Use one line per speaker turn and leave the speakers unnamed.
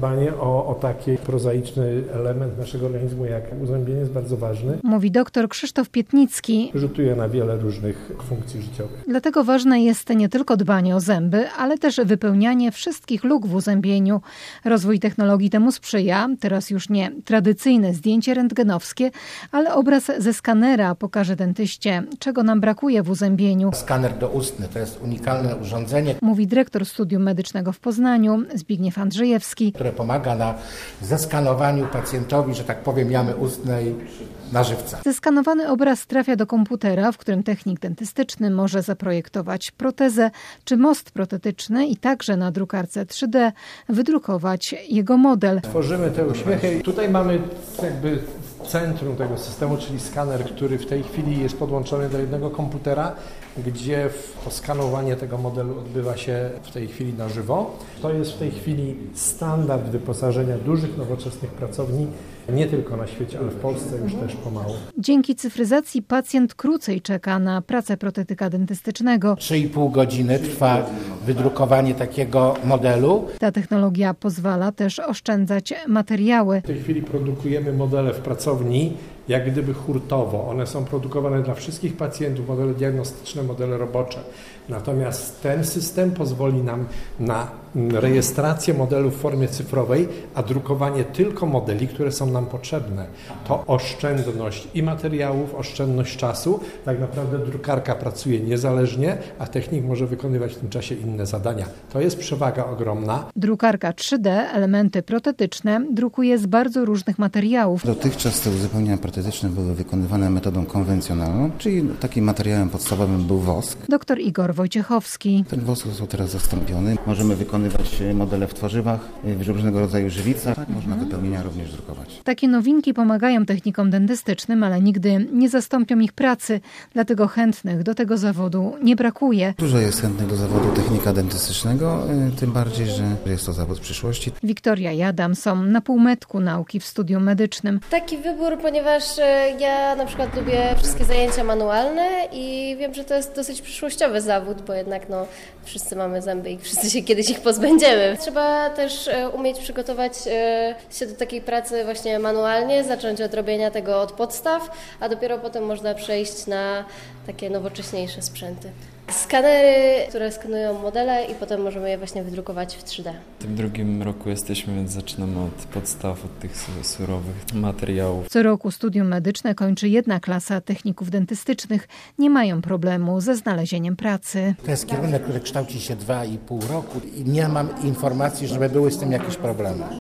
dbanie o taki prozaiczny element naszego organizmu jak uzębienie jest bardzo ważny.
Mówi dr Krzysztof Pietnicki.
Rzutuje na wiele różnych funkcji życiowych.
Dlatego ważne jest nie tylko dbanie o zęby, ale też wypełnianie wszystkich luk w uzębieniu. Rozwój technologii temu sprzyja. Teraz już nie tradycyjne zdjęcie rentgenowskie, ale obraz ze skanera pokaże dentyście, czego nam brakuje w uzębieniu.
Skaner doustny to jest unikalne urządzenie,
Mówi dyrektor Studium Medycznego w Poznaniu, Zbigniew Andrzejewski.
które pomaga na zeskanowaniu pacjentowi, że tak powiem, jamy ustnej na żywca.
Zeskanowany obraz trafia do komputera, w którym technik dentystyczny może zaprojektować protezę czy most protetyczny i także na drukarce 3D wydrukować jego model.
Tworzymy te uśmiechy. Tutaj mamy jakby centrum tego systemu, czyli skaner, który w tej chwili jest podłączony do jednego komputera, gdzie skanowanie tego modelu odbywa się w tej chwili na żywo. To jest w tej chwili standard wyposażenia dużych, nowoczesnych pracowni, nie tylko na świecie, ale w Polsce już też pomału.
Dzięki cyfryzacji pacjent krócej czeka na pracę protetyka dentystycznego.
3,5 godziny trwa wydrukowanie takiego modelu.
Ta technologia pozwala też oszczędzać materiały.
W tej chwili produkujemy modele w pracowni, jak gdyby hurtowo. One są produkowane dla wszystkich pacjentów, modele diagnostyczne, modele robocze. Natomiast ten system pozwoli nam na rejestrację modelu w formie cyfrowej, a drukowanie tylko modeli, które są nam potrzebne. To oszczędność i materiałów, oszczędność czasu. Tak naprawdę drukarka pracuje niezależnie, a technik może wykonywać w tym czasie inne zadania. To jest przewaga ogromna.
Drukarka 3D, elementy protetyczne, drukuje z bardzo różnych materiałów.
Dotychczas te uzupełnienia protetyczne były wykonywane metodą konwencjonalną, czyli takim materiałem podstawowym był wosk.
Dr Igor Wojciechowski.
Ten wosk został teraz zastąpiony. Możemy wykonywać modele w twarzywach, w różnego rodzaju żywicach. Tak, można wypełnienia również drukować.
Takie nowinki pomagają technikom dentystycznym, ale nigdy nie zastąpią ich pracy. Dlatego chętnych do tego zawodu nie brakuje.
Dużo jest chętnych do zawodu technika dentystycznego, tym bardziej, że jest to zawód przyszłości.
Wiktoria i Adam są na półmetku nauki w studium medycznym.
Taki wybór, ponieważ ja na przykład lubię wszystkie zajęcia manualne i wiem, że to jest dosyć przyszłościowy zawód, bo jednak wszyscy mamy zęby i wszyscy się kiedyś ich pozbędziemy. Trzeba też umieć przygotować się do takiej pracy właśnie manualnie, zacząć od robienia tego od podstaw, a dopiero potem można przejść na takie nowocześniejsze sprzęty. Skanery, które skanują modele i potem możemy je właśnie wydrukować w 3D.
W tym drugim roku jesteśmy, więc zaczynamy od podstaw, od tych surowych materiałów.
Co roku studium medyczne kończy jedna klasa techników dentystycznych. Nie mają problemu ze znalezieniem pracy.
To jest kierunek, który kształci się 2,5 roku i nie mam informacji, żeby były z tym jakieś problemy.